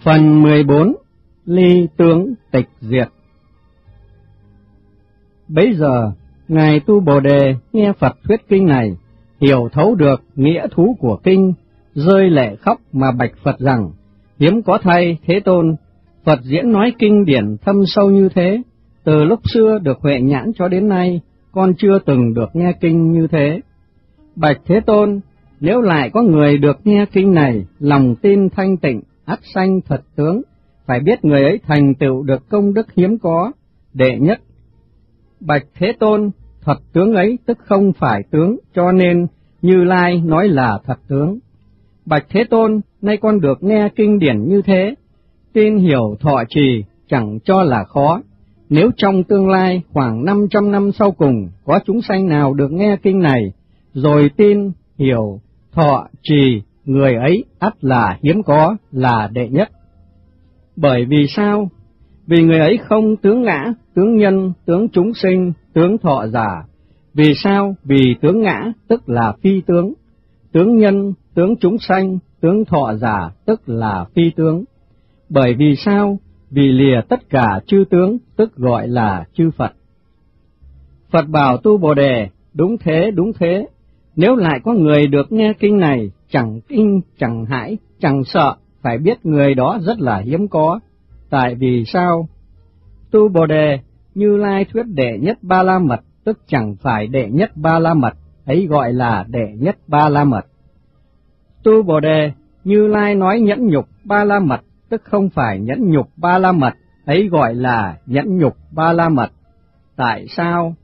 Phần 14. Ly tướng tịch diệt. Bấy giờ, Ngài Tu Bồ Đề nghe Phật thuyết kinh này, hiểu thấu được nghĩa thú của kinh, rơi lệ khóc mà bạch Phật rằng: hiếm có thay Thế Tôn, Phật diễn nói kinh điển thâm sâu như thế, từ lúc xưa được huệ nhãn cho đến nay, con chưa từng được nghe kinh như thế. Bạch Thế Tôn, nếu lại có người được nghe kinh này, lòng tin thanh tịnh, ắt sanh thật tướng, phải biết người ấy thành tựu được công đức hiếm có, đệ nhất. Bạch Thế Tôn, thật tướng ấy tức không phải tướng, cho nên Như Lai nói là thật tướng. Bạch Thế Tôn, nay con được nghe kinh điển như thế, tin hiểu thọ trì, chẳng cho là khó. Nếu trong tương lai khoảng 500 năm sau cùng, có chúng sanh nào được nghe kinh này, rồi tin, hiểu, thọ trì, người ấy ắt là hiếm có, là đệ nhất. Bởi vì sao? Vì người ấy không tướng ngã, tướng nhân, tướng chúng sinh, tướng thọ giả. Vì sao? Vì tướng ngã tức là phi tướng, tướng nhân, tướng chúng sanh, tướng thọ giả tức là phi tướng. Bởi vì sao? Vì lìa tất cả chư tướng tức gọi là chư Phật. Phật bảo Tu Bồ Đề, đúng thế, nếu lại có người được nghe kinh này, chẳng kinh, chẳng hãi, chẳng sợ, phải biết người đó rất là hiếm có. Tại vì sao? Tu Bồ Đề, Như Lai thuyết đệ nhất Ba La Mật, tức chẳng phải đệ nhất Ba La Mật, ấy gọi là đệ nhất Ba La Mật. Tu Bồ Đề, Như Lai nói nhẫn nhục Ba La Mật, tức không phải nhẫn nhục Ba La Mật, ấy gọi là nhẫn nhục Ba La Mật. Tại sao?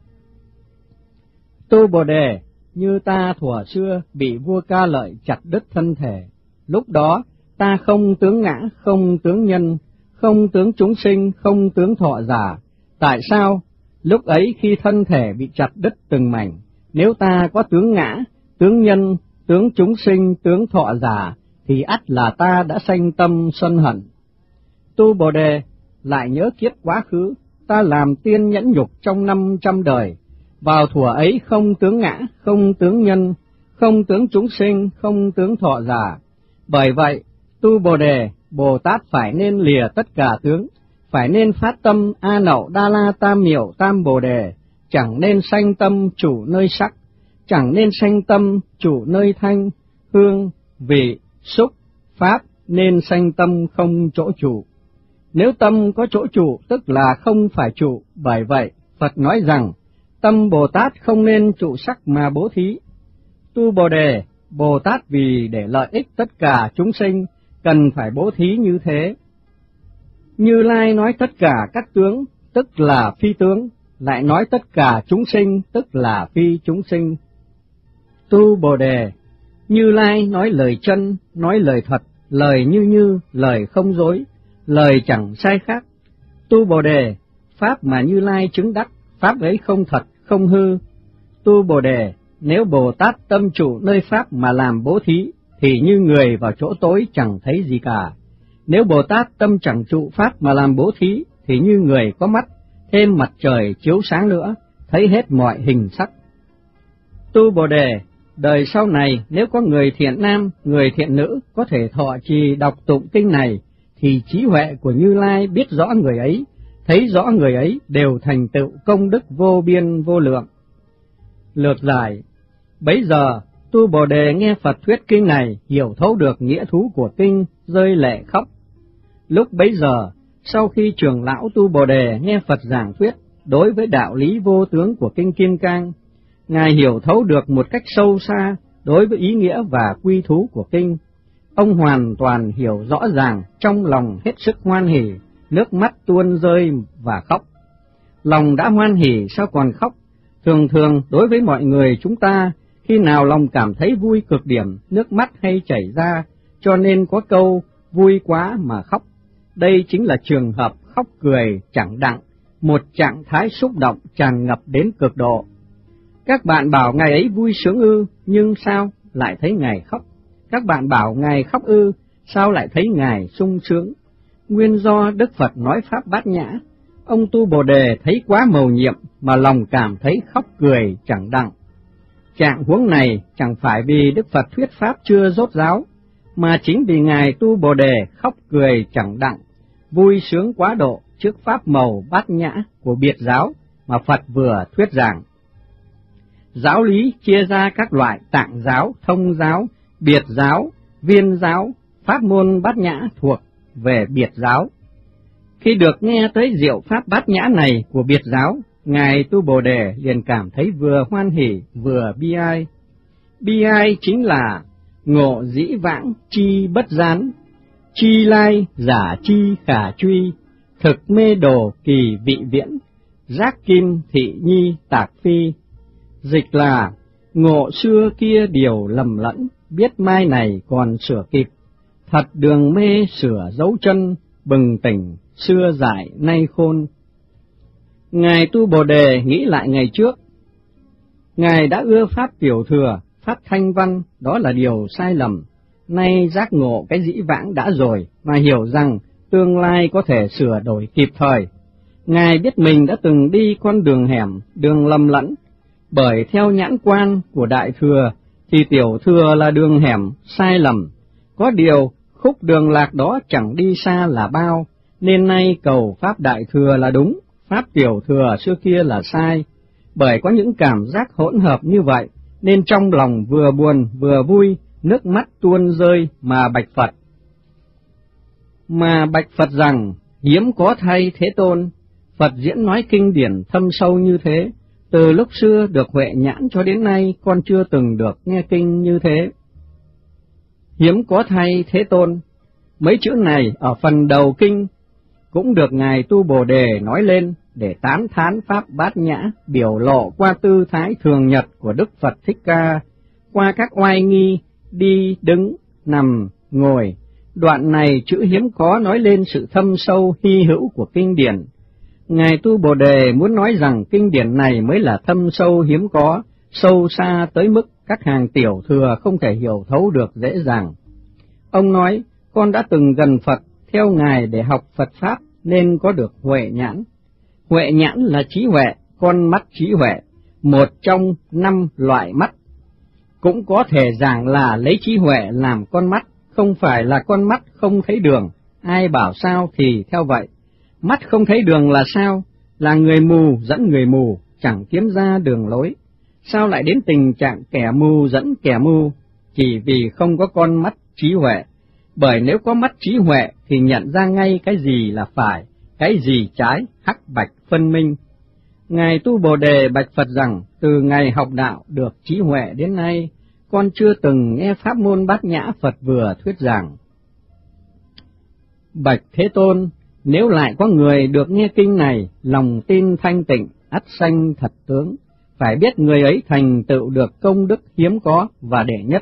Tu Bồ Đề, như ta thuở xưa bị vua Ca Lợi chặt đứt thân thể, lúc đó ta không tướng ngã, không tướng nhân, không tướng chúng sinh, không tướng thọ giả. Tại sao? Lúc ấy khi thân thể bị chặt đứt từng mảnh, nếu ta có tướng ngã, tướng nhân, tướng chúng sinh, tướng thọ giả, thì ắt là ta đã sanh tâm sân hận. Tu Bồ Đề, lại nhớ kiếp quá khứ, ta làm tiên nhẫn nhục trong 500 đời, vào thuở ấy không tướng ngã, không tướng nhân, không tướng chúng sinh, không tướng thọ giả. Bởi vậy, Tu Bồ Đề, Bồ Tát phải nên lìa tất cả tướng, phải nên phát tâm A Nậu Đa La Tam Miểu Tam Bồ Đề, chẳng nên sanh tâm chủ nơi sắc, chẳng nên sanh tâm chủ nơi thanh, hương, vị, xúc, pháp, nên sanh tâm không chỗ chủ. Nếu tâm có chỗ chủ, tức là không phải chủ. Bởi vậy, Phật nói rằng, tâm Bồ Tát không nên trụ sắc mà bố thí. Tu Bồ Đề, Bồ Tát vì để lợi ích tất cả chúng sinh, cần phải bố thí như thế. Như Lai nói tất cả các tướng, tức là phi tướng, lại nói tất cả chúng sinh, tức là phi chúng sinh. Tu Bồ Đề, Như Lai nói lời chân, nói lời thật, lời như, lời không dối, lời chẳng sai khác. Tu Bồ Đề, pháp mà Như Lai chứng đắc, pháp ấy không thật, không hư. Tu Bồ Đề, nếu Bồ Tát tâm chủ nơi pháp mà làm bố thí, thì như người vào chỗ tối chẳng thấy gì cả. Nếu Bồ Tát tâm chẳng trụ pháp mà làm bố thí, thì như người có mắt, thêm mặt trời chiếu sáng nữa, thấy hết mọi hình sắc. Tu Bồ Đề, đời sau này nếu có người thiện nam, người thiện nữ có thể thọ trì đọc tụng kinh này, thì trí huệ của Như Lai biết rõ người ấy, thấy rõ người ấy đều thành tựu công đức vô biên vô lượng. Lược giải, bấy giờ Tu Bồ Đề nghe Phật thuyết kinh này, hiểu thấu được nghĩa thú của kinh, rơi lệ khóc. Lúc bấy giờ, sau khi trưởng lão Tu Bồ Đề nghe Phật giảng thuyết đối với đạo lý vô tướng của kinh Kim Cang, Ngài hiểu thấu được một cách sâu xa đối với ý nghĩa và quy thú của kinh. Ông hoàn toàn hiểu rõ ràng, trong lòng hết sức hoan hỉ, nước mắt tuôn rơi và khóc. Lòng đã hoan hỉ sao còn khóc? Thường đối với mọi người chúng ta, khi nào lòng cảm thấy vui cực điểm, nước mắt hay chảy ra, cho nên có câu vui quá mà khóc. Đây chính là trường hợp khóc cười chẳng đặng, một trạng thái xúc động tràn ngập đến cực độ. Các bạn bảo Ngài ấy vui sướng ư, nhưng sao lại thấy Ngài khóc? Các bạn bảo Ngài khóc ư, sao lại thấy Ngài sung sướng? Nguyên do Đức Phật nói pháp bát nhã, ông Tu Bồ Đề thấy quá mầu nhiệm mà lòng cảm thấy khóc cười chẳng đặng. Trạng huống này chẳng phải vì Đức Phật thuyết pháp chưa rốt ráo, mà chính vì Ngài Tu Bồ Đề khóc cười chẳng đặng, vui sướng quá độ trước pháp màu bát nhã của biệt giáo mà Phật vừa thuyết giảng. Giáo lý chia ra các loại tạng giáo, thông giáo, biệt giáo, viên giáo, pháp môn bát nhã thuộc về biệt giáo. Khi được nghe tới diệu pháp bát nhã này của biệt giáo, Ngài Tu Bồ Đề liền cảm thấy vừa hoan hỉ vừa bi ai. Bi ai chính là ngộ dĩ vãng chi bất gián, chi lai giả chi khả truy, thực mê đồ kỳ vị viễn, giác kim thị nhi tạc phi. Dịch là ngộ xưa kia điều lầm lẫn, biết mai này còn sửa kịp, thật đường mê sửa dấu chân, bừng tỉnh xưa dại nay khôn. Ngài Tu Bồ Đề nghĩ lại ngày trước, Ngài đã ưa pháp tiểu thừa, pháp thanh văn, đó là điều sai lầm. Nay giác ngộ cái dĩ vãng đã rồi, mà hiểu rằng tương lai có thể sửa đổi kịp thời. Ngài biết mình đã từng đi con đường hẻm, đường lầm lẫn, bởi theo nhãn quan của Đại Thừa thì tiểu thừa là đường hẻm sai lầm. Có điều khúc đường lạc đó chẳng đi xa là bao, nên nay cầu pháp Đại Thừa là đúng, pháp tiểu thừa xưa kia là sai. Bởi có những cảm giác hỗn hợp như vậy, nên trong lòng vừa buồn vừa vui, nước mắt tuôn rơi mà bạch Phật. Mà bạch Phật rằng, hiếm có thay Thế Tôn, Phật diễn nói kinh điển thâm sâu như thế, từ lúc xưa được huệ nhãn cho đến nay con chưa từng được nghe kinh như thế. Hiếm có thay Thế Tôn, mấy chữ này ở phần đầu kinh cũng được Ngài Tu Bồ Đề nói lên để tán thán pháp bát nhã, biểu lộ qua tư thái thường nhật của Đức Phật Thích Ca, qua các oai nghi, đi, đứng, nằm, ngồi. Đoạn này chữ hiếm có nói lên sự thâm sâu hy hữu của kinh điển. Ngài Tu Bồ Đề muốn nói rằng kinh điển này mới là thâm sâu hiếm có, sâu xa tới mức các hàng tiểu thừa không thể hiểu thấu được dễ dàng. Ông nói, con đã từng gần Phật, theo Ngài để học Phật Pháp nên có được huệ nhãn. Huệ nhãn là trí huệ, con mắt trí huệ, một trong 5 loại mắt. Cũng có thể giảng là lấy trí huệ làm con mắt, không phải là con mắt không thấy đường, ai bảo sao thì theo vậy. Mắt không thấy đường là sao? Là người mù dẫn người mù, chẳng kiếm ra đường lối. Sao lại đến tình trạng kẻ mù dẫn kẻ mù? Chỉ vì không có con mắt trí huệ. Bởi nếu có mắt trí huệ thì nhận ra ngay cái gì là phải, cái gì trái, hắc bạch phân minh. Ngài Tu Bồ Đề bạch Phật rằng, từ ngày học đạo được trí huệ đến nay, con chưa từng nghe pháp môn bát nhã Phật vừa thuyết giảng. Bạch Thế Tôn, nếu lại có người được nghe kinh này, lòng tin thanh tịnh, ắt sanh thật tướng, phải biết người ấy thành tựu được công đức hiếm có và đệ nhất.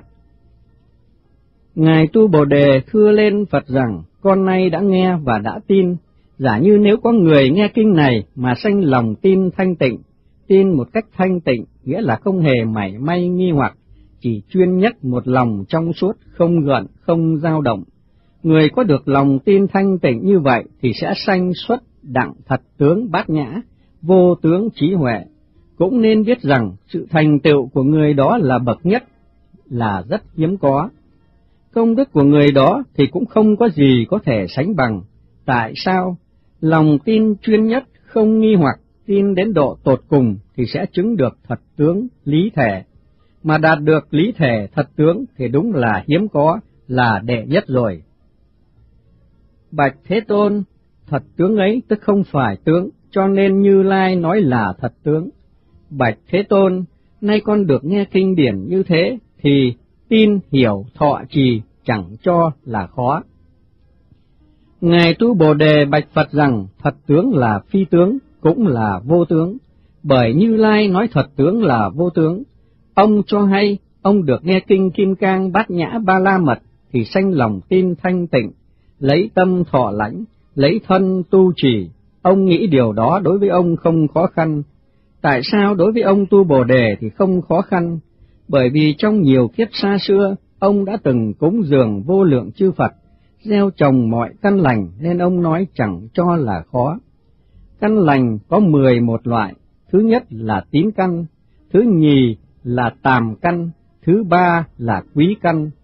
Ngài Tu Bồ Đề thưa lên Phật rằng, con nay đã nghe và đã tin, giả như nếu có người nghe kinh này mà sanh lòng tin thanh tịnh, tin một cách thanh tịnh, nghĩa là không hề mảy may nghi hoặc, chỉ chuyên nhất một lòng trong suốt, không gợn, không dao động. Người có được lòng tin thanh tịnh như vậy thì sẽ sanh xuất đặng thật tướng bát nhã, vô tướng trí huệ. Cũng nên biết rằng sự thành tựu của người đó là bậc nhất, là rất hiếm có. Công đức của người đó thì cũng không có gì có thể sánh bằng. Tại sao? Lòng tin chuyên nhất, không nghi hoặc, tin đến độ tột cùng thì sẽ chứng được thật tướng, lý thể. Mà đạt được lý thể thật tướng thì đúng là hiếm có, là đệ nhất rồi. Bạch Thế Tôn, thật tướng ấy tức không phải tướng, cho nên Như Lai nói là thật tướng. Bạch Thế Tôn, nay con được nghe kinh điển như thế, thì tin, hiểu, thọ trì chẳng cho là khó. Ngài Tu Bồ Đề bạch Phật rằng, thật tướng là phi tướng, cũng là vô tướng, bởi Như Lai nói thật tướng là vô tướng. Ông cho hay, ông được nghe kinh Kim Cang Bát Nhã Ba La Mật, thì sanh lòng tin thanh tịnh, lấy tâm thọ lãnh, lấy thân tu trì. Ông nghĩ điều đó đối với ông không khó khăn. Tại sao đối với ông Tu Bồ Đề thì không khó khăn? Bởi vì trong nhiều kiếp xa xưa, ông đã từng cúng dường vô lượng chư Phật, gieo trồng mọi căn lành, nên ông nói chẳng cho là khó. Căn lành có 11 loại, thứ nhất là tín căn, thứ nhì là tàm căn, thứ ba là quý căn.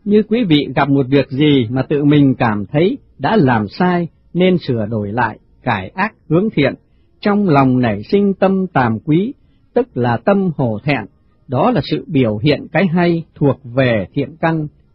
Như quý vị gặp một việc gì mà tự mình cảm thấy đã làm sai nên sửa đổi lại, cải ác hướng thiện, trong lòng nảy sinh tâm tàm quý, tức là tâm hổ thẹn, đó là sự biểu hiện cái hay thuộc về thiện căn.